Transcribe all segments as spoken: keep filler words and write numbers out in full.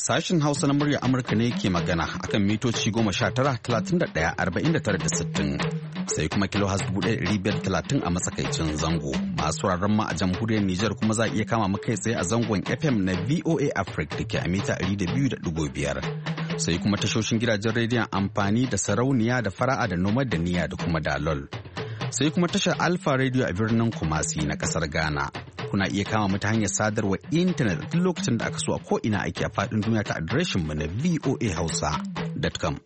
Sashen Hausa na murya Amurka ne ke magana akan mitoci goma sha tara, talatin da ɗaya, arba'in da tara da sittin. Sai kuma kilo has dubu ɗaya ɗari biyar talatin a matsakaicin zango. Masu wuraren ma a jamhuriyar Nijar kuma za a iya kama mu kai tsaye a zangon F M na V O A Africa da ke a mita ɗari da biyu da ɗigo biyar. Sai kuma tashoshin gidajen rediyon amfani da sarauniya da fara'a da noma da niyya da kuma dalol. Sai kuma tashar Alpha Radio a birnin Kumasi na kasar Ghana. Kuna iya kama mu ta hanyar sadarwar intanet duk lokacin da aka so a ko'ina ake a faɗin duniya ta adireshin mu na v o a hausa dot com.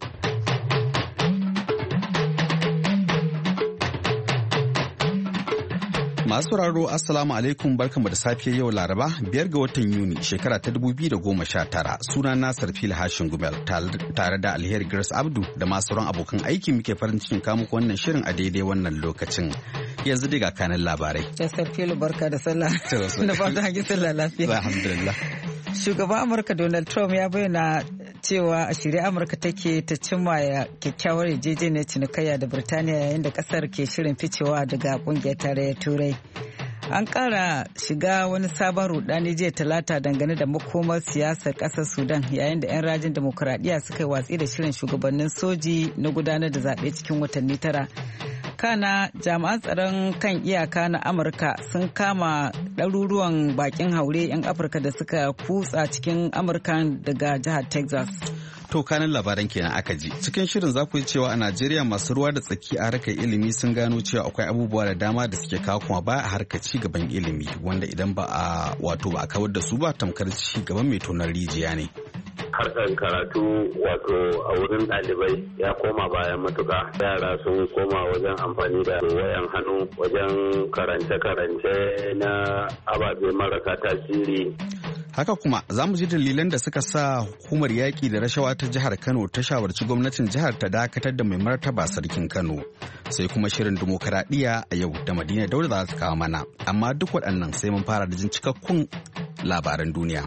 Masu sauraro Assalamu alaikum, barkanmu da safiya yau Laraba biyar ga watan Yuni shekara ta dubu biyu da goma sha tara. Suna Nasir Fil Hashin Gumel tare da Alheri Grace Abdu da masu sauran abokan aiki muke farin cikin kawo muku wannan shirin a daidai wannan lokacin. Yanzu dai ga kanin labarai. Nasir Fil, barka da sallah. Da fatan hakin sallah lafiya. Alhamdulillah. Shugaban Amurka Donald Trump ya bayyana cewa a shirye Amurka take ta cimma ya kyakkyawar yarjejeniyar cinikayya da Birtaniya yayin da kasar ke shirin ficewa daga kungiyar tarayyar Turai. An ƙara shiga wani sabon rudani jiya Talata dangane da makomar siyasar ƙasar Sudan yayin da 'yan rajin demokuraɗiyya suka yi watsi da shirin shugabannin soji na gudanar da zaɓe cikin watanni tara. Kana jami'an tsaron kan iyaka na Amurka sun kama ɗaruruwan bakin haure 'yan Afirka da suka kutsa cikin Amurka daga jihar Texas. To kanin labaran kenan aka ji. Cikin shirin za ku yi cewa a Najeriya masu ruwa da tsaki a harkar ilimi sun gano cewa akwai abubuwa da dama da suke kawo kuma baya a harkar ci gaban ilimi wanda idan ba a wato ba a kawar da su ba tamkar ci gaban mai tonar rijiya ne. Harkar karatu wato a wurin ɗalibai ya koma bayan matuka. Yara sun koma wajen amfani da wayan hannu wajen karance-karance na ababe marasa tasiri. Haka kuma za mu ji dalilan da suka sa hukumar yaƙi da rashawa ta jihar Kano ta shawarci gwamnatin jihar ta dakatar da mai martaba sarkin Kano. Sai kuma shirin dimokuraɗiyya a yau da Madina Dauda za ta kawo mana. Amma duk waɗannan sai mun fara da jin cikakkun labaran duniya.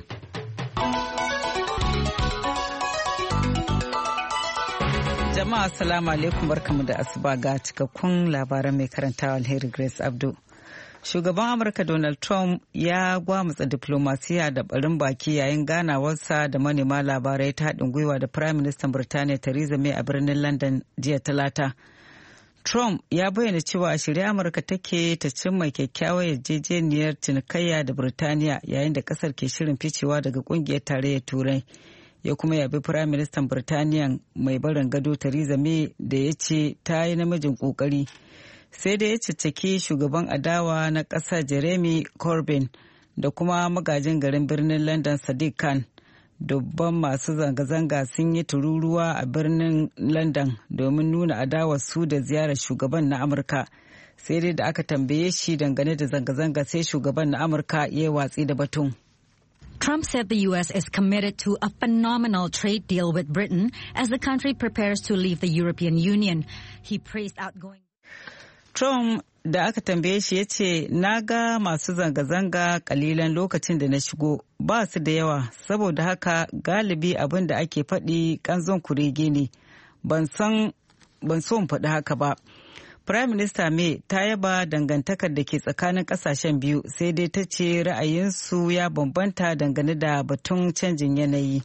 Jama'a assalamu alaikum, barkamu da asuba ga cikakkun labaran mai karantawa Alheri Grace Abdu. Shugaban Amurka Donald Trump ya gwamutsa diplomasiya da barin baki yayin ganawarsa da manema labarai ta haɗin gwiwa da Prime Minister Birtaniya Theresa May a birnin London jiya Talata. Trump ya bayyana cewa a shirye Amurka take ta cimma kyakkyawar yarjejeniyar cinikayya da Birtaniya yayin da ƙasar ke shirin ficewa daga ƙungiyar tarayyar Turai. Ya kuma yabi Prime Minister Birtaniya mai barin gado Theresa May da ya ce ta yi namijin ƙoƙari. Sai da ya cicciki shugaban adawa na ƙasa Jeremy Corbyn da kuma magajin garin birnin London Sadiq Khan. Dubban masu zanga-zanga sun yi tururuwa a birnin London domin nuna adawar su da ziyarar shugaban na Amurka. Sai dai da aka tambaye shi dangane da zanga-zanga sai shugaban na Amurka ya yi watsi da batun. Trump said the U S is committed to a phenomenal trade deal with Britain as the country prepares to leave the European Union. He praised outgoing. Trump da aka tambaye shi ya ce, na ga masu zanga-zanga kalilan lokacin da na shigo, ba su da yawa, saboda haka galibi abin da ake faɗi ƙanzon kurege ne. Ban so in faɗi haka ba. Prime Minister May ta yaba dangantakar da ke tsakanin ƙasashen biyu, sai dai ta ce ra'ayinsu ya bambanta dangane da batun canjin yanayi.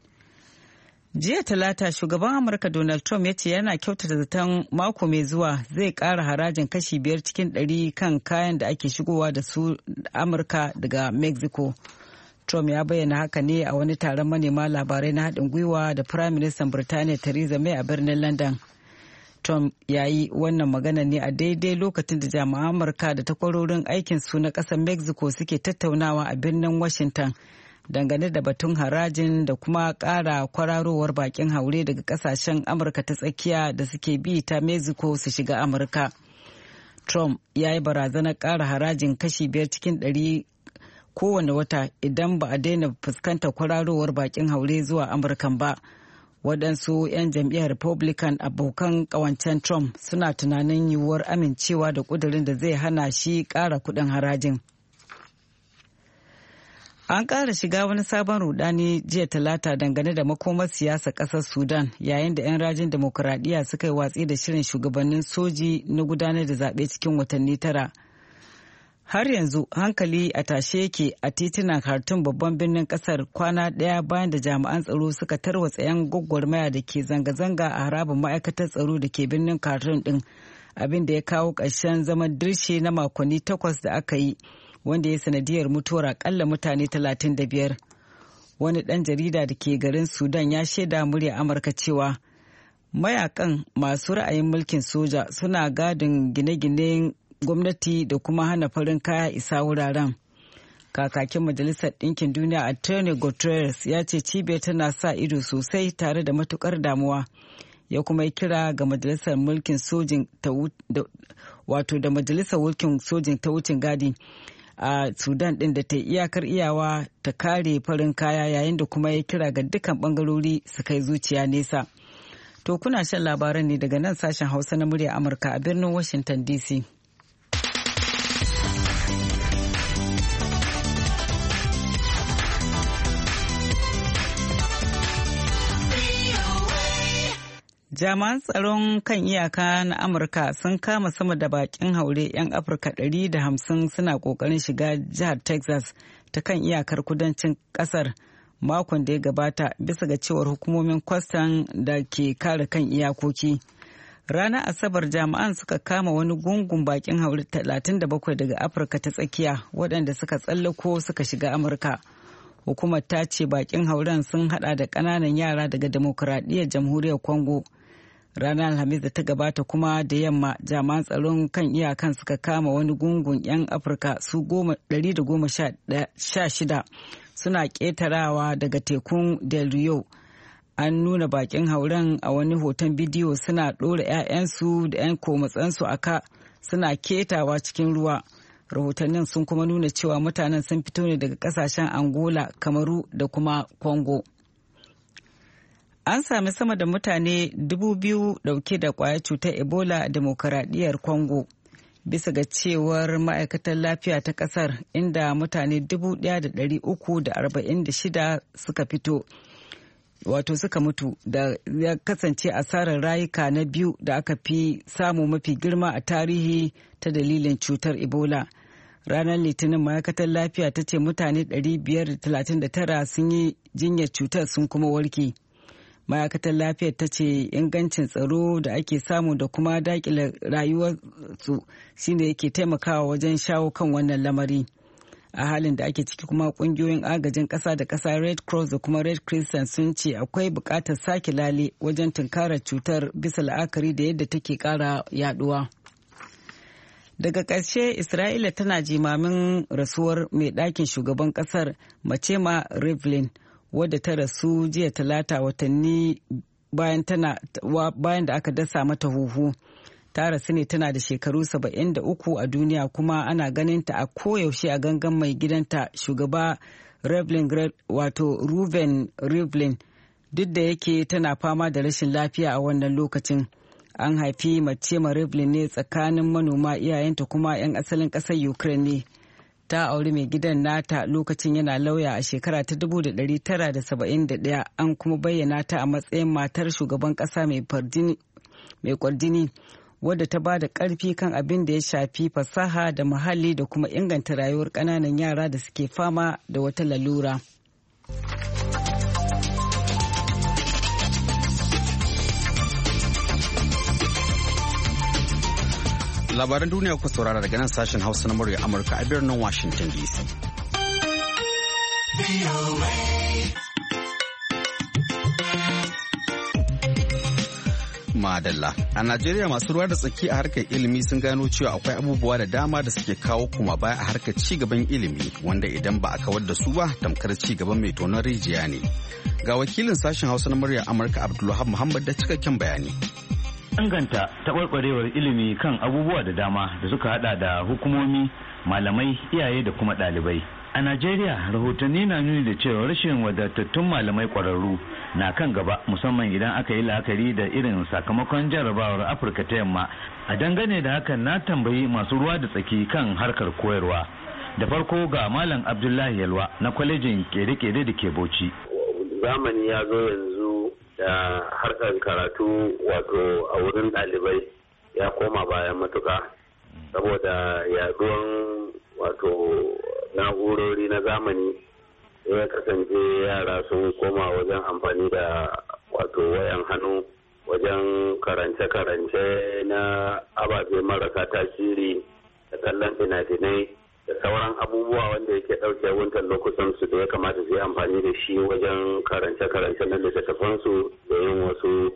Jiya Talata shugaban Amurka Donald Trump ya ce yana kyautata zaton mako mai zuwa zai ƙara harajin kashi biyar cikin ɗari kan kayan da ake shigowa da su Amurka daga Mexico. Trump ya bayyana haka ne a wani taron manema labarai na haɗin gwiwa da Prime Minister Birtaniya Theresa May a birnin London. Trump ya yi wannan magana ne a daidai lokacin da jami'an Amurka da takwarorin aikinsu na ƙasar Mexico suke tattaunawa a birnin Washington dangane da batun harajin da kuma ƙara kwararowar bakin haure daga ƙasashen Amurka ta tsakiya da suke bi ta Mexico su shiga Amurka. Trump ya yi barazanar ƙara harajin kashi biyar cikin ɗari kowane wata idan ba a daina fuskantar kwararowar bakin haure zuwa Amurkan ba. Waɗansu 'yan jam'iyyar Republican abokan ƙawancen Trump suna tunanin yiwuwar amincewa da ƙudurin da zai hana shi ƙara kuɗin harajin. An ƙara shiga wani sabon rudani jiya Talata dangane da makomar siyasar ƙasar Sudan yayin da 'yan rajin demokuraɗiyya suka yi watsi da shirin shugabannin soji na gudanar da zaɓe cikin watanni tara. har yanzu hankali a tashe yake a titunan Khartoum babban birnin kasar kwana ɗaya bayan da jami'an tsaro suka tarwatsa 'yan gwagwarmaya da ke zanga-zanga a harabar ma'aikatar tsaro da ke birnin Khartoum din, abin da ya kawo ƙarshen zaman dirshe na makonni takwas da aka yi wanda ya sanadiyar mutuwar akalla mutane talatin da biyar. Wani ɗan jarida da ke garin Sudan ya shaida murya Amurka cewa mayakan masu ra'ayin mulkin soja suna gadin gine-ginen gwamnati da kuma hana farin kaya isa wuraren. Kakakin Majalisar Ɗinkin Duniya Antonio Guterres ya ce cibiyar tana sa ido sosai tare da matukar damuwa. Ya kuma yi kira ga Majalisar Mulkin Sojin ta wato da Majalisar Mulkin Sojin ta wucin gadi a Sudan ɗin da ta iyakar iyawa ta kare farin kaya, yayin da kuma ya kira ga dukkan bangarori su kai zuciya nesa. To kuna shan labaran ne daga nan sashen Hausa na murya Amurka a birnin Washington D C. Jami'an tsaron kan iyaka na Amurka sun kama sama da bakin haure 'yan Afirka ɗari da hamsin suna ƙoƙarin shiga jihar Texas ta kan iyakar kudancin ƙasar makon da ya gabata, bisa ga cewar hukumomin kwastan da ke kare kan iyakoki. Ranar Asabar jami'an suka kama wani gungun bakin haure talatin da bakwai daga Afirka ta tsakiya waɗanda suka tsallako suka shiga Amurka. Hukumar ta ce bakin hauren sun hada da ƙananan yara daga Demokuraɗiyyar Jamhuriyar Congo. Ranar Alhamis da ta gabata kuma da yamma jami'an tsaron kan iyakan suka kama wani gungun 'yan Afirka su ɗari da goma sha shida suna ƙetarawa daga tekun Del Rio. An nuna bakin hauren a wani hoton bidiyo suna ɗora 'ya'yansu da 'yan komatsansu a ka suna ketawa cikin ruwa. Rahotannin sun kuma nuna cewa mutanen sun fito ne daga ƙasashen Angola, Kamaru da kuma Congo. An sami sama da mutane dubu biyu dauke da kwayar cutar Ebola a Demokuraɗiyyar Congo, bisa ga cewar ma'aikatar lafiya ta ƙasar, inda mutane dubu ɗaya da ɗari uku da arba'in da shida suka fito, wato suka mutu, da ya kasance asarar rayuka na biyu da aka fi samu mafi girma a tarihi ta dalilin cutar Ebola. Ranar Litinin ma'aikatar lafiya ta ce mutane ɗari biyar da talatin da tara sun yi jinyar cutar sun kuma warke. Ma'aikatar lafiyar ta ce ingancin tsaro da ake samu da kuma daƙile rayuwarsu shine yake taimakawa wajen shawo kan wannan lamari. A halin da ake ciki kuma ƙungiyoyin agajin ƙasa da ƙasa Red Cross da kuma Red Crescent sun ce akwai buƙatar sake lale wajen tunkarar cutar bisa la'akari da yadda take ƙara yaduwa. Daga ƙarshe Isra'ila tana jimamin rasuwar mai ɗakin shugaban ƙasar Machema Rivlin, wadda ta rasu jiya talata watanni bayan tana bayan da aka dasa mata huhu. Ta rasu ne tana da shekaru saba'in da uku a duniya, kuma ana ganin ta a koyaushe a gangan mai gidanta shugaba Rivlin wato Reuven Rivlin, duk da yake tana fama da rashin lafiya a wannan lokacin. An haifi Machema Rivlin ne tsakanin manoma, iyayenta kuma 'yan asalin ƙasar Ukraine ne. Ta auri mai gidan nata lokacin yana lauya a shekara ta dubu da ɗari tara da saba'in da ɗaya. An kuma bayyana ta a matsayin matar shugaban ƙasa mai kwardini, wadda ta ba da ƙarfi kan abin da ya shafi fasaha da muhalli da kuma inganta rayuwar ƙananan yara da suke fama da wata lalura. Labaran duniya ku saurara daga nan sashen Hausa na murya Amurka a birnin Washington D C. Madalla. A Najeriya masu ruwa da tsaki a harkar ilimi sun gano cewa akwai abubuwa da dama da suke kawo kuma baya a harkar ci gaban ilimi, wanda idan ba a kawar da su ba tamkar ci gaban mai tonon rijiya ne. Ga wakilin sashen Hausa na murya Amurka Abdulwahab Muhammad da cikakken bayani. Inganta taɓarɓarewar ilimi kan abubuwa da dama da suka hada da hukumomi, malamai, iyaye da kuma ɗalibai. A Najeriya rahotanni na nuni da cewa rashin wadatattun malamai ƙwararru na kan gaba, musamman idan aka yi la'akari da irin sakamakon jarrabawar Afirka ta Yamma. A dangane da hakan na tambayi masu ruwa da tsaki kan harkar koyarwa. Da farko ga Malam Abdullahi Yalwa na kwalejin kere-kere da ke Bauchi. Zamani ya zo yanzu da harkar karatu wato a wurin ɗalibai ya koma bayan matuka saboda yaduwan wato na'urori na zamani ya kasance yara sun koma wajen amfani da wato wayan hannu wajen karance-karance na ababe marasa tasiri da kallon fina-finai da sauran abubuwa wanda yake ɗauke wuntar lokutan su da ya kamata su yi amfani da shi wajen karance-karance na littattafansu da yin wasu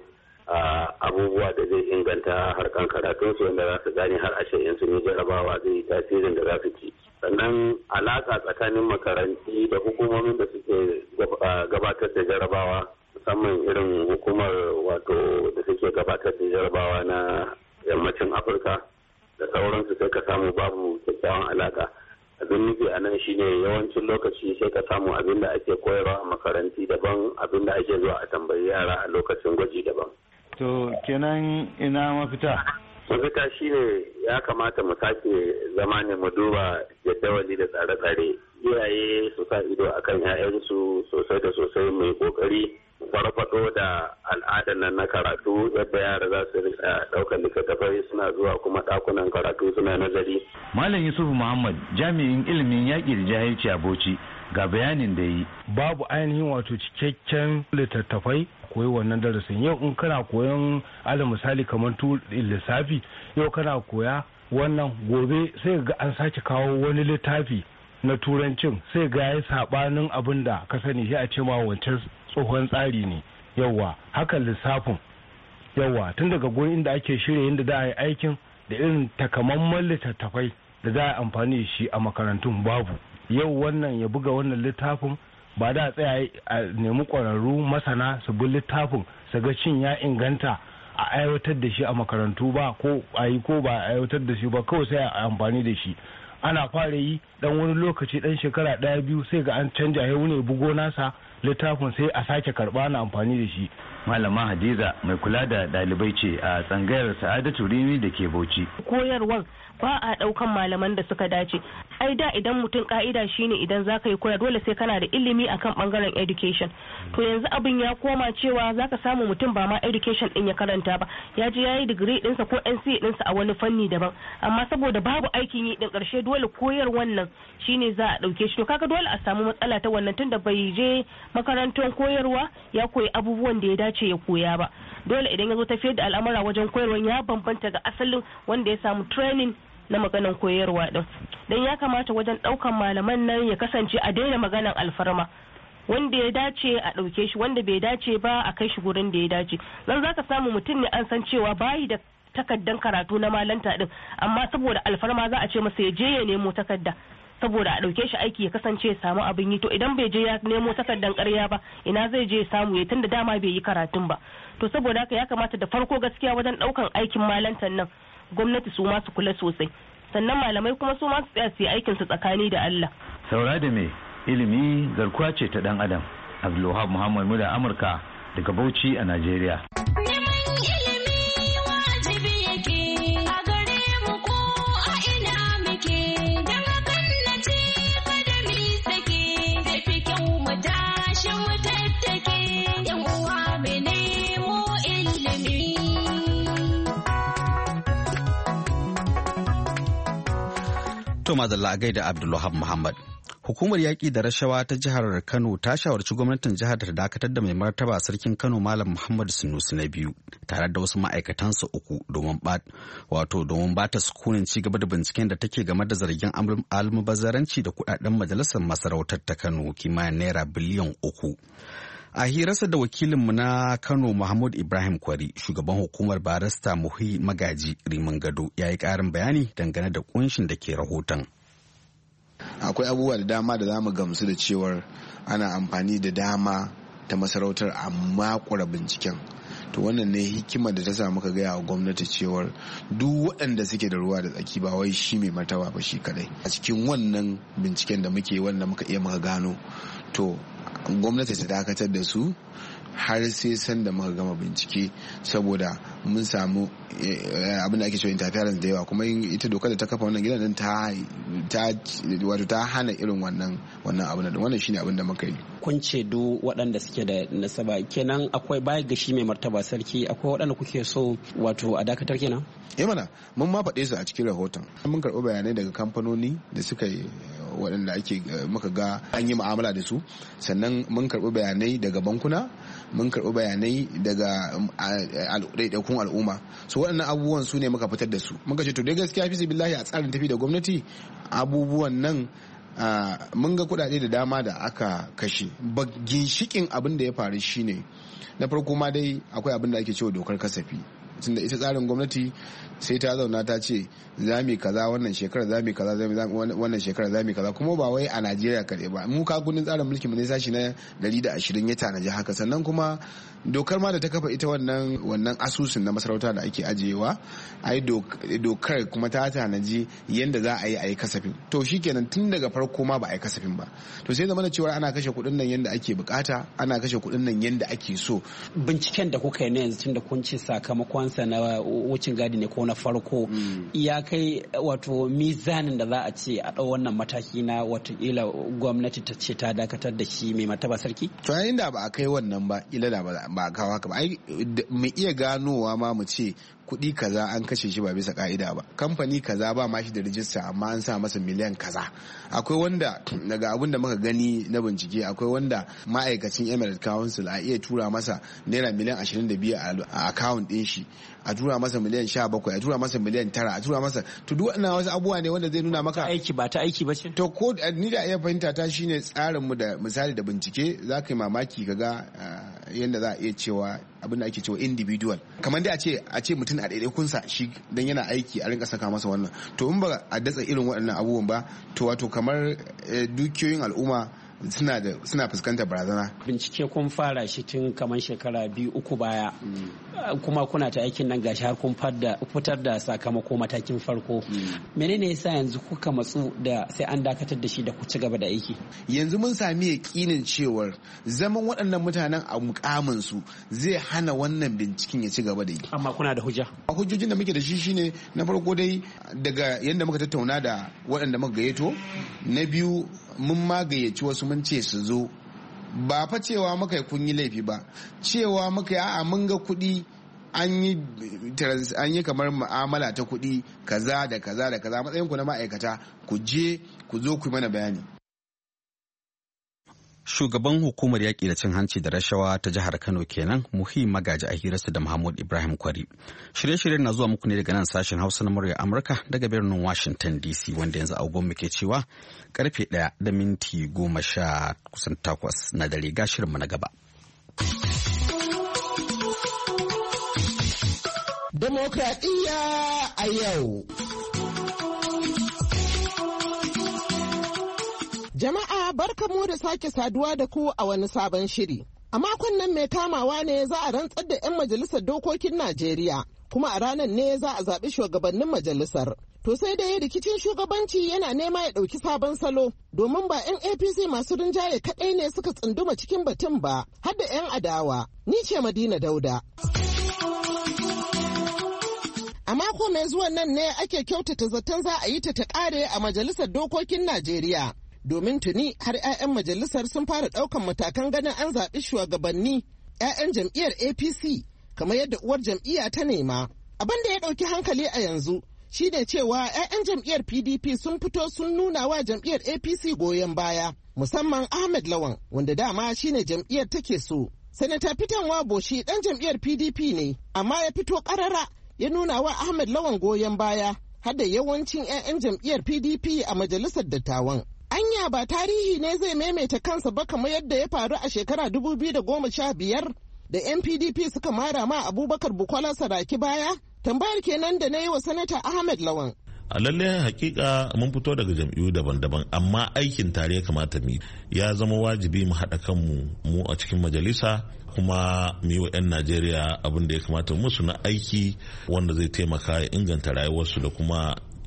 abubuwa da zai inganta harkan karatunsu wanda za su gane har ashe in sun yi jarabawa zai yi tasirin da za su ci. Sannan alaƙa tsakanin makaranti da hukumomin da suke gabatar da jarabawa musamman irin hukumar wato da suke gabatar da jarabawa na yammacin Afirka da sauransu sai ka samu babu kyakkyawan alaƙa. Abin nufi a nan shine yawancin lokaci sai ka samu abin da ake koyarwa a makaranti daban abin da ake zuwa a tambayi yara a lokacin gwaji daban. To kenan ina mafita? Mafita shine ya kamata mu sake zama ne mu duba jadawali da tsare-tsare. Iyaye su sa ido akan 'ya'yansu sosai da sosai mai kokari farfado da al'adar nan na karatu yadda yara za su rika daukar littattafai suna zuwa kuma dakunan karatu suna nazari. Malam Yusuf Muhammad jami'in ilimin yaƙi da jahilci a Bauchi ga bayanin da yi. Babu ainihin wato cikakken littattafai koyi wannan darasin. Yau in kana koyon alal misali kamar tu lissafi yau kana koya wannan gobe sai ga an sake kawo wani littafi na turancin sai ga ya sabanin abin da ka sani shi a ce ma wancan tsohon tsari ne. Yawwa hakan lissafin yawwa tun daga gurin inda ake shirya yadda za a yi aikin da irin takamaiman littattafai da za a yi amfani da shi a makarantun babu. Yau wannan ya buga wannan littafin ba da tsaya a nemi ƙwararru masana su bi littafin su ga cin ya inganta a aiwatar da shi a makarantu ba ko a yi ko ba a aiwatar da shi ba kawai sai a amfani da shi. Ana fara yi dan wani lokaci dan shekara ɗaya biyu sai ga an canja ya wune bugo nasa littafin sai a sake karɓa na amfani da shi. Malama Hadiza mai kula da ɗalibai ce a tsangayar Sa'adatu Rimi da ke Bauchi. Koyarwar ba a ɗaukan malaman da suka dace. Ai da idan mutum ka'ida shine idan za ka yi koyar dole sai kana da ilimi akan bangaren education. To yanzu abin ya koma cewa za ka samu mutum ba ma education din ya karanta ba. Ya je ya yi digiri ɗinsa ko N C A ɗinsa a wani fanni daban. Amma saboda babu aikin yi din ƙarshe dole koyar wannan shine za a ɗauke shi. To kaga dole a samu matsala ta wannan tunda bai je makarantar koyarwa ya koyi abubuwan da ya dace ya koya ba. Dole idan ya zo tafiyar da al'amura wajen koyarwa ya bambanta ga asalin wanda ya samu training na maganan koyarwa din. Dan ya kamata wajen daukan malaman nan ya kasance a daina maganan alfarma. Wanda ya dace a dauke shi wanda bai dace ba a kai shi gurin da ya dace. Dan zaka samu mutum ne an san cewa bayi da takaddan karatu na malanta din amma saboda alfarma za a ce masa ya je ya nemo takadda saboda a dauke shi aiki ya kasance ya samu abin yi. To idan bai je ya nemo takaddan ƙarya ba ina zai je ya samu ya tunda dama bai yi karatun ba. To saboda haka ya kamata da farko gaskiya wajen daukan aikin malantan nan gwamnati su ma su kula sosai sannan malamai kuma su ma su tsaya su yi aikin su tsakani da Allah. Saura da me ilimi garkuwa ce ta dan adam. Abdulwahab Muhammad Muda Amurka daga Bauchi a Najeriya. To madalla a gaida Abdulwahab Muhammad. Hukumar yaƙi da rashawa ta jihar Kano ta shawarci gwamnatin jihar da dakatar da mai martaba sarkin Kano Malam Muhammad Sunusi na biyu tare da wasu ma'aikatansa uku domin wato domin bata sukunin ci gaba da binciken da take game da zargin almubazzaranci da kudaden majalisar masarautar ta Kano kimanin naira biliyan uku. A hirarsa da wakilinmu na Kano Mahmud Ibrahim Kwari, shugaban hukumar barista Muhi Magaji Rimin Gado ya yi ƙarin bayani dangane da kunshin da ke rahoton. Akwai abubuwa da dama da za mu gamsu da cewar ana amfani da dama ta masarautar amma kura binciken. To wannan ne hikimar da ta sa muka gaya wa gwamnati cewar duk waɗanda suke da ruwa da tsaki ba wai shi mai martaba ba shi kadai. A cikin wannan binciken da muke wanda muka iya muka gano to gwamnati ta dakatar da su har sai san da muka gama bincike, saboda mun samu abin da ake cewa interference da yawa, kuma ita dokar da ta kafa wannan gidan din ta wato ta hana irin wannan wannan abin da wannan shine abin da muka yi. Kun ce duk waɗanda suke da nasaba kenan akwai baya ga shi mai martaba sarki akwai waɗanda kuke so wato a dakatar kenan? Eh mana mun ma faɗe su a cikin rahoton. Mun karɓi bayanai daga kamfanoni da suka yi waɗanda ake muka ga an yi mu'amala da su, sannan mun karɓi bayanai daga bankuna, mun karɓi bayanai daga ɗaiɗaikun al'umma. So waɗannan abubuwan su ne muka fitar da su. Muka ce to dai gaskiya fi billahi a tsarin tafi da gwamnati abubuwan nan mun ga kuɗaɗe da dama da aka kashe. Ba ginshikin abin da ya faru shine na farko ma dai akwai abin da ake cewa dokar kasafi. Tunda ita tsarin gwamnati sai ta zauna ta ce za mu kaza wannan shekara za mu kaza wannan shekara za mu kaza, kuma ba wai a Najeriya kaɗai ba. Mu ka gudun tsarin mulki mu ne sashi na ɗari da ashirin ya tanaji haka. Sannan kuma dokar ma da ta kafa ita wannan wannan asusun na masarauta da ake ajiyewa, ai dokar kuma ta tanaji yanda za a yi a yi kasafin. To shikenan tun daga farko ma ba a yi kasafin ba. To sai zama da cewa ana kashe kuɗin nan yanda ake bukata, ana kashe kuɗin nan yanda ake so. Binciken da kuka yi na yanzu tun da kun ce sakamakon sa na wucin gadi ne ko na farko ya kai wato mizanin da za a ce a ɗau wannan mataki na watakila gwamnati ta ce ta dakatar da shi mai martaba sarki? To yayin da ba a kai wannan ba, ila da ba a kawo haka ba. Ai mu iya ganowa ma mu ce kuɗi kaza an kashe shi ba bisa ka'ida ba, kamfani kaza ba ma shi da rijista amma an sa masa miliyan kaza. Akwai wanda daga abin da muka gani na bincike, akwai wanda ma'aikacin Emirate Council a iya tura masa naira miliyan ashirin da biyu a account ɗin shi, a tura masa miliyan sha bakwai, a tura masa miliyan tara, a tura masa to duk wannan wasu abubuwa ne wanda zai nuna maka aiki ba ta aiki ba ce. To ko ni da iya fahimta ta shine tsarin mu da misali da bincike za ka yi mamaki kaga yadda za a iya cewa abin da ake cewa individual, kamar dai a ce a ce mutum a ɗaiɗaikunsa shi dan yana aiki a rinka saka masa wannan. To in ba a datsa irin waɗannan abubuwan ba, to wato kamar dukiyoyin al'umma suna da suna fuskantar barazana. Bincike kun fara shi tun kamar shekara biyu uku baya, kuma kuna ta aikin nan gashi har kun fitar da sakamako matakin farko. Menene yasa yanzu kuka matsu da sai an dakatar da shi da ku ci gaba da aiki? Yanzu mun sami yakinin cewar zaman waɗannan mutanen a mukamin su zai hana wannan binciken ya ci gaba da yi. Amma kuna da hujja? A hujjojin da muke da shi shine na farko dai daga yadda muka tattauna da waɗanda muka gayyato, na biyu mun ma gayyaci wasu mun ce su zo, ba fa cewa muka kun yi laifi ba, cewa muka yi a'a mun ga kuɗi an yi an yi kamar mu'amala ta kuɗi kaza da kaza da kaza, matsayin ku na ma'aikata ku je ku zo ku mana bayani. Shugaban hukumar yaƙi da cin hanci da rashawa ta jihar Kano kenan Muhi Magaji a hirarsa da Mahmud Ibrahim Kwari. Shirye-shiryen na zuwa muku ne daga nan sashen Hausa na murya Amurka daga birnin Washington D C, wanda yanzu agogon muke cewa karfe ɗaya da minti goma sha kusan takwas na dare. Ga shirinmu na gaba. Demokradiyya a yau. Jama'a barkamu da sake saduwa da ku a wani sabon shiri. A makon nan mai kamawa ne za a rantsar da 'yan majalisar dokokin Najeriya, kuma a ranar ne za a zaɓi shugabannin majalisar. To sai dai rikicin shugabanci yana nema ya ɗauki sabon salo, domin ba 'yan A P C masu rinjaye kaɗai ne suka tsunduma cikin batun ba, har da 'yan adawa. Ni ce Madina Dauda. A mako mai zuwan nan ne ake kyautata zaton za a yi ta ta ƙare a majalisar dokokin Najeriya. Domin tuni har 'ya'yan majalisar sun fara ɗaukan matakan ganin an zaɓi shugabanni 'ya'yan jam'iyyar A P C kamar yadda uwar jam'iyya ta nema. Abin da ya ɗauki hankali a yanzu shi ne cewa 'ya'yan jam'iyyar P D P sun fito sun nuna wa jam'iyyar A P C goyon baya, musamman Ahmed Lawan wanda dama shi ne jam'iyyar take so. Sanata Peter Nwaboshi ɗan jam'iyyar P D P ne, amma ya fito ƙarara ya nuna wa Ahmed Lawan goyon baya har da yawancin 'ya'yan jam'iyyar P D P a majalisar dattawan. Anya ba tarihi ne zai maimaita kansa ba kamar yadda ya faru a shekara dubu biyu da goma sha biyar da 'yan P D P suka mara ma Abubakar Bukola Saraki baya? Tambayar kenan da na yi wa Sanata Ahmed Lawan. A lalle hakika mun fito daga jam'iyyu daban-daban, amma aikin tare ya kamata mu ya zama wajibi mu haɗa kanmu mu a cikin majalisa, kuma mu yi wa 'yan Najeriya abin da ya kamata musu na aiki wanda zai taimaka ya inganta rayuwarsu da kuma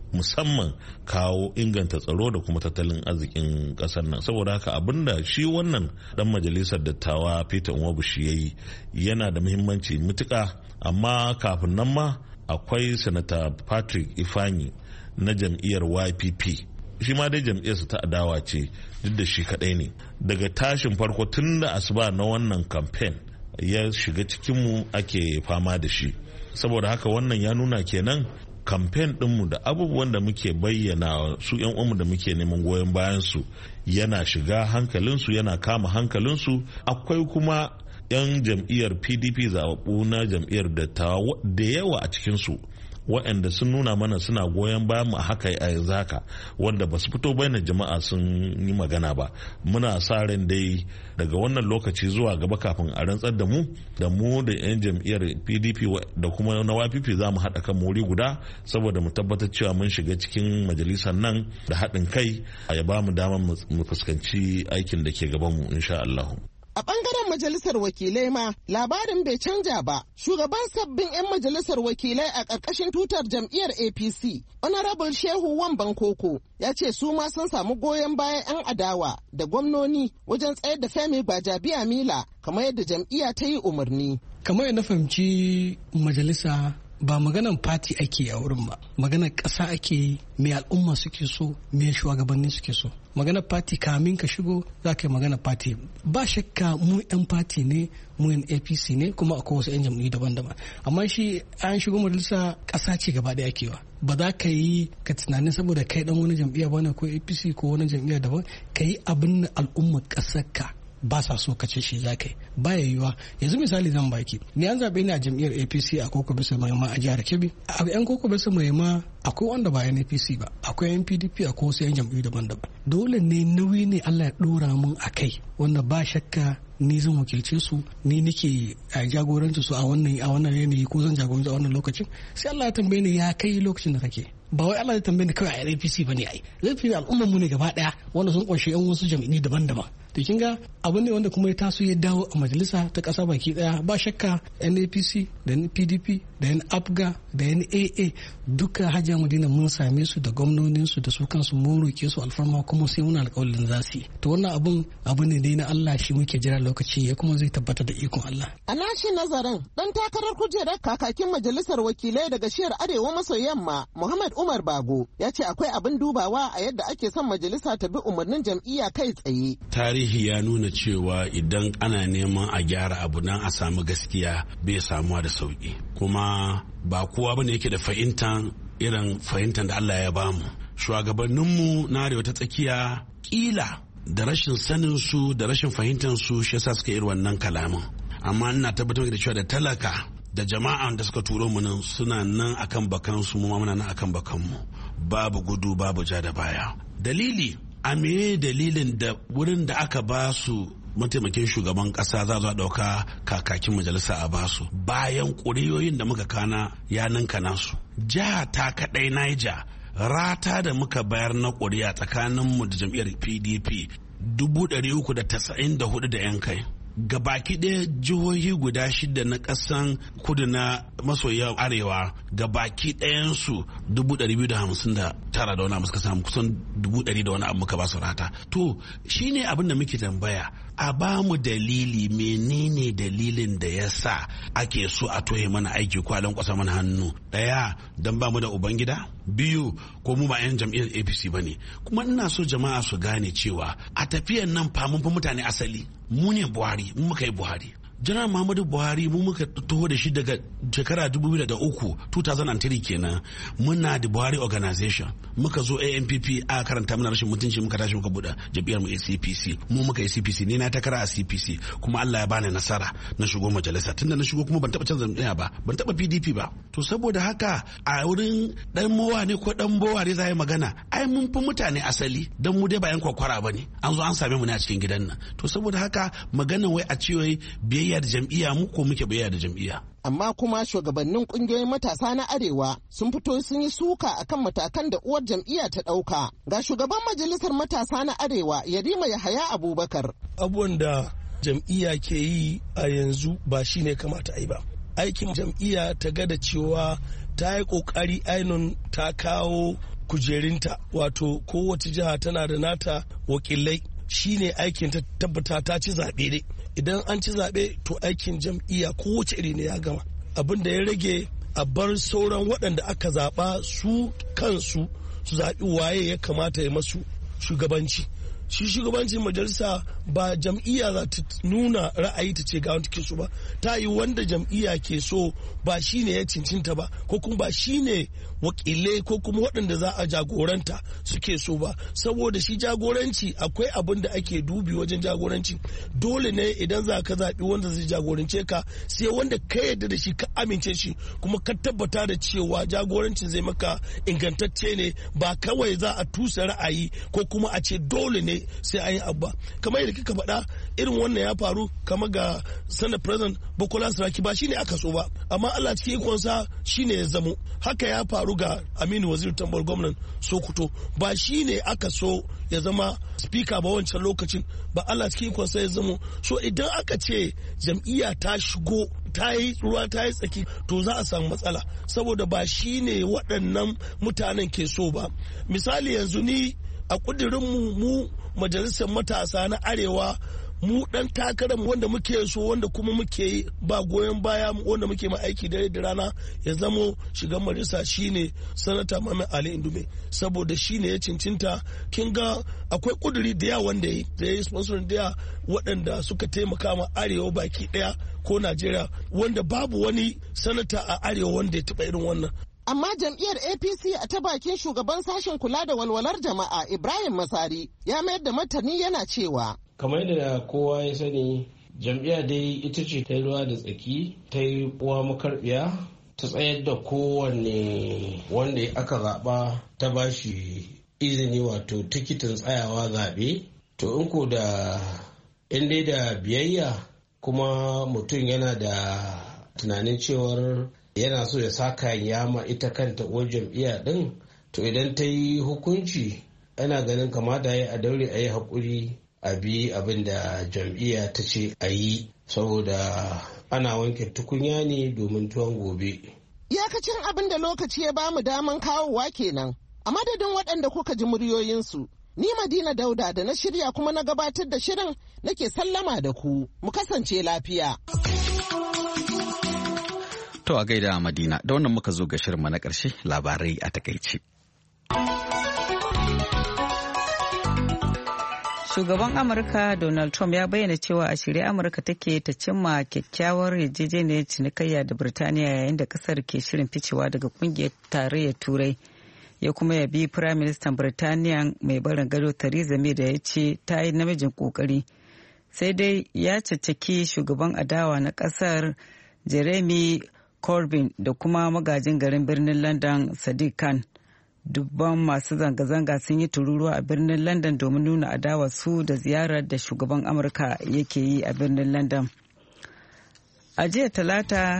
musamman kawo inganta tsaro da kuma tattalin arzikin kasar nan. Saboda haka abinda shi wannan dan majalisar dattawa Peter Nwabushi yayi yana da muhimmanci mutuka, amma kafin nan ma akwai Senator Patrick Ifeanyi na jam'iyyar Y P P, shi ma dai jam'iyyarsa ta adawa ce duk da shi kadai ne. Daga tashin farko tun da asuba na wannan campaign ya shiga cikinmu ake fama da shi. Saboda haka wannan ya nuna kenan campaign ɗinmu da abubuwan da muke bayyana su yan uwanmu da muke neman goyon bayan su yana shiga hankalinsu, yana kama hankalinsu. Akwai kuma yan jam'iyyar P D P zaɓaɓɓu na jam'iyyar dattawa da yawa a cikinsu waɗanda sun nuna mana suna goyon bayan mu a haka a yanzu haka, wanda ba su fito bayan jama'a sun yi magana ba. Muna sa ran dai daga wannan lokaci zuwa gaba kafin a rantsar da mu da mu da 'yan jam'iyyar P D P da kuma na Y P P za mu haɗa kan wuri guda saboda mu tabbatar cewa mun shiga cikin majalisar nan da haɗin kai ya ba mu damar mu fuskanci aikin da ke gaban mu insha Allah. A ɓangaren majalisar wakilai ma labarin bai canja ba. Shugaban sabbin 'yan majalisar wakilai a ƙarƙashin tutar jam'iyyar A P C, Honorable Shehu Wamban Koko, ya ce su ma sun samu goyon bayan 'yan adawa da gwamnoni wajen tsayar da Femi Gbajabiamila kamar yadda jam'iyya ta yi umarni. Kamar yadda na fahimci majalisa ba maganan fati ake a wurin ba, maganar ƙasa ake yi, me al'umma suke so, me shugabanni suke so. Maganar fati kamin ka shigo za ka yi maganar fati. Ba shakka mu 'yan fati ne, mu 'yan A P C ne, kuma akwai wasu 'yan jam'iyyu daban-daban. Amma shi an shigo majalisa ƙasa ce gaba ɗaya kewa. Ba za ka yi ka tunanin saboda kai ɗan wani jam'iyya ba ne ko A P C ko wani jam'iyya daban, ka yi abin al'ummar ƙasar ka ba sa so kace shi za ka yi, ba ya yiwuwa. Yanzu misali zan baki, ni an zaɓe ni a jam'iyyar A P C a Koko Bisa Maima a jihar Kebbi. A yan Koko Bisa Maima akwai wanda ba yan A P C ba, akwai yan P D P, akwai wasu yan jam'iyyu daban-daban. Dole ne nauyi ne Allah ya ɗora mun a kai, wanda ba shakka ni zan wakilce su, ni nake jagoranci su a wannan a wannan yanayi ko zan jagoranci a wannan lokacin. Sai Allah ya tambaye ni ya kai lokacin da kake. Ba wai Allah ya tambaye ni kawai a A P C bane ai. Zai fi al'ummar mu ne gaba daya wanda sun kunshi yan wasu jam'iyyu daban-daban. To kin ga abu ne wanda kuma ya taso ya dawo a majalisa ta kasa baki daya. Ba shakka N A P C da N P D P da N A P G A da N A A duka Hajiya Madina mun same su da gwamnonin su da su kansu mun roke su alfarma kuma sai muna alƙawarin za su yi. To wannan abun abu ne dai na Allah shi muke jira lokaci ya kuma zai tabbata da ikon Allah. A nashi nazarin dan takarar kujerar kakakin majalisar wakilai daga shiyar arewa maso yamma Muhammad Umar Bago ya ce akwai abin dubawa a yadda ake son majalisa ta bi umarnin jam'iyya kai tsaye. Tarihi ya nuna cewa idan ana neman a gyara abu nan a samu gaskiya bai samuwa da sauki, kuma ba kowa bane yake da fahimtar irin fahimtar da Allah ya bamu. Shugabanninmu na arewa ta tsakiya kila da rashin sanin su da rashin fahimtar su shi yasa suka yi wannan kalaman, amma ina tabbatar da cewa da talaka da jama'an da suka turo mu nan suna nan akan bakan su, mu muna nan akan bakan mu, babu gudu babu ja da baya. Dalili a meye dalilin da wurin da aka ba su mataimakin shugaban kasa za a dauka kakakin majalisa a basu bayan ƙuriyoyin da muka kana ya ninka nasu. Jiha ta kadai Niger rata da muka bayar na ƙuri'a tsakaninmu da jam'iyyar P D P dubu ɗari uku da tasa'in da hudu da yan kai. Gabaki ɗaya jihohi guda shida na ƙasan kudu na maso arewa gabaki ɗayansu dubu ɗari biyu da hamsin da tara da wani abu suka samu, kusan dubu ɗari da wani abu muka ba su rata. To shine abin da muke tambaya, a ba mu dalili, menene dalilin da ya sa ake so a toye mana aiki ko a lankwasa mana hannu? Ɗaya, don ba mu da ubangida. Biyu, ko mu ba 'yan jam'iyyar A P C ba ne. Kuma ina so jama'a su gane cewa a tafiyan nan fa mun fi mutane asali. Mu ne Buhari, mu muka yi Buhari. Janar Muhammadu Buhari mu muka taho da shi daga shekara dubu biyu da uku two thousand three kenan. Muna da Buhari Organization, muka zo A N P P a karanta mana rashin mutunci, muka tashi muka buɗe jam'iyyar mu A C P C, mu muka yi C P C, ni na takara a C P C kuma Allah ya bani nasara na shigo majalisa. Tunda na shigo kuma ban taɓa canza jam'iyya ba, ban taɓa P D P ba. To saboda haka a wurin dan mowa ne ko dan bowa ne za yi magana, ai mun fi mutane asali, dan mu dai ba yan kwakwara ba ne, an zo an same mu ne a cikin gidan nan. To saboda haka maganan wai a ce wai biyayya da jam'iyya, mu ko muke biyayya da jam'iyya. Amma kuma shugabannin kungiyoyin matasa na arewa sun fito sun yi suka akan matakan da uwar jam'iyya ta ɗauka. Ga shugaban majalisar matasa na arewa Yarima Yahaya Abubakar. Abubuwan da jam'iyya ke yi a yanzu ba shi ne kamata a yi ba. Aikin jam'iyya ta ga da cewa ta yi kokari ainun ta kawo kujerinta, wato kowace jiha tana da nata wakilai, shine aikin ta tabbata ta ci zaɓe ne. Idan an ci zaɓe to aikin jam'iyya kowace iri ne ya gama. Abin da ya rage a bar sauran waɗanda aka zaɓa su kansu su zaɓi waye ya kamata ya masu shugabanci. Shi shugabancin majalisa ba jam'iyya za ta nuna ra'ayi ta ce ga wanda ke so ba, ta yi wanda jam'iyya ke so ba shi ne ya cincinta ba, ko kuma ba shi ne wakilai ko kuma waɗanda za a jagoranta suke so ba. Saboda shi jagoranci akwai abin da ake dubi wajen jagoranci. Dole ne idan za ka zaɓi wanda zai jagorance ka, sai wanda ka yarda da shi, ka amince shi, kuma ka tabbata da cewa jagorancin zai maka ingantacce ne, ba kawai za a tusa ra'ayi ko kuma a ce dole ne sai an yi abba. Kamar yadda kika faɗa, irin wannan ya faru kamar ga Senate President Bukola Saraki, ba shine aka so ba, amma Allah cikin ikonsa shine ya zamo. Haka ya faru ga Aminu Waziri Tambol gwamnan Sokoto, ba shine aka so ya zama speaker ba wancan lokacin, ba Allah cikin ikonsa ya zamo. So idan aka ce jam'iyya ta shigo ta yi ruwa ta yi tsaki, to za a samu matsala, saboda ba shine waɗannan mutanen ke so ba. Misali yanzu ni a ƙudurinmu mu majalisar matasa na arewa, mu dan takarar wanda muke so, wanda kuma muke ba goyon baya, wanda muke ma aiki dare da rana ya zamo shigan majalisa shine sanata Muhammad Ali Indume, saboda shine ya cincinta. Kin ga akwai kuduri da yawa wanda ya yi sponsor da yawa waɗanda suka taimaka ma arewa baki ɗaya ko Najeriya, wanda babu wani sanata a arewa wanda ya taɓa irin wannan. Amma jam'iyyar A P C a ta bakin shugaban sashen kula da walwalar jama'a Ibrahim Masari ya mayar da martani yana cewa. Kamar yadda kowa ya sani, jam'iyya dai ita ce ta yi ruwa da tsaki, ta yi uwa makarbiya, ta tsayar da kowanne wanda aka zaɓa ta ba shi izini, wato tikitin tsayawa zaɓe. To in ko da in dai da biyayya, kuma mutum yana da tunanin cewar yana so ya saka yama ita kanta uwar jam'iyya din, to idan ta yi hukunci, ana ganin kamata ya a daure a yi haƙuri a bi abin da jam'iyya ta ce a yi, saboda ana wanke tukunya ne domin tuwon gobe. Iyakacin abin da lokaci ya bamu daman kawowa kenan. A madadin waɗanda kuka ji muryoyinsu, ni Madina Dauda da na shirya kuma na gabatar da shirin nake sallama da ku. Mu kasance lafiya. To a gaida Madina, da wannan muka zo ga shirinmu na ƙarshe, labarai a takaice. Shugaban Amurka Donald Trump ya bayyana cewa a shirye Amurka take ta cimma kyakkyawar yarjejeniyar cinikayya da Birtaniya yayin da kasar ke shirin ficewa daga kungiyar tarayyar Turai. Ya kuma yabi Prime Minister Birtaniya mai barin gado Theresa May da ya ce ta yi namijin kokari. Sai dai ya caccaki shugaban adawa na kasar Jeremy Corbyn da kuma magajin garin birnin London Sadiq Khan. Dubban masu zanga-zanga sun yi tururuwa a birnin London domin nuna adawar su da ziyarar da shugaban Amurka yake yi a birnin London. A jiya Talata.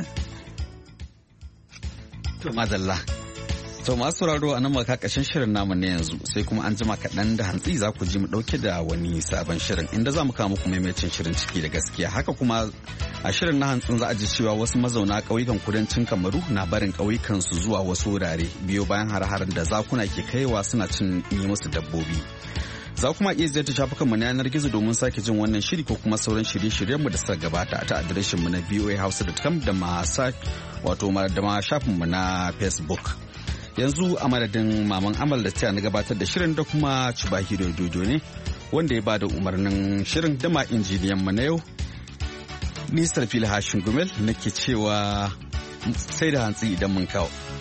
To madalla. To masu sauraro a nan maka ƙarshen shirin namu na yanzu, sai kuma an jima kaɗan da hantsi za ku ji mu ɗauke da wani sabon shirin inda za mu kawo muku maimacin shirin ciki da gaskiya. Haka kuma a shirin na hantsin za a ji cewa wasu mazauna ƙauyukan kudancin Kamaru na barin ƙauyukan su zuwa wasu wurare biyo bayan har-haren da zakuna ke kaiwa suna cin yi musu dabbobi. Za kuma iya ziyarta shafukanmu na yanar gizo domin sake jin wannan shiri ko kuma sauran shirye-shiryenmu da suka gabata ta adireshinmu na v o a hausa dot com da ma wato da ma shafinmu na Facebook. Yanzu a madadin maman amal da ta na gabatar da shirin da kuma Chibahiro Dodo ne wanda ya bada umarnin shirin da ma injiniyan mu na yau. Nisar Fili Hashin Gumel nake cewa sai da hantsi idan mun kawo.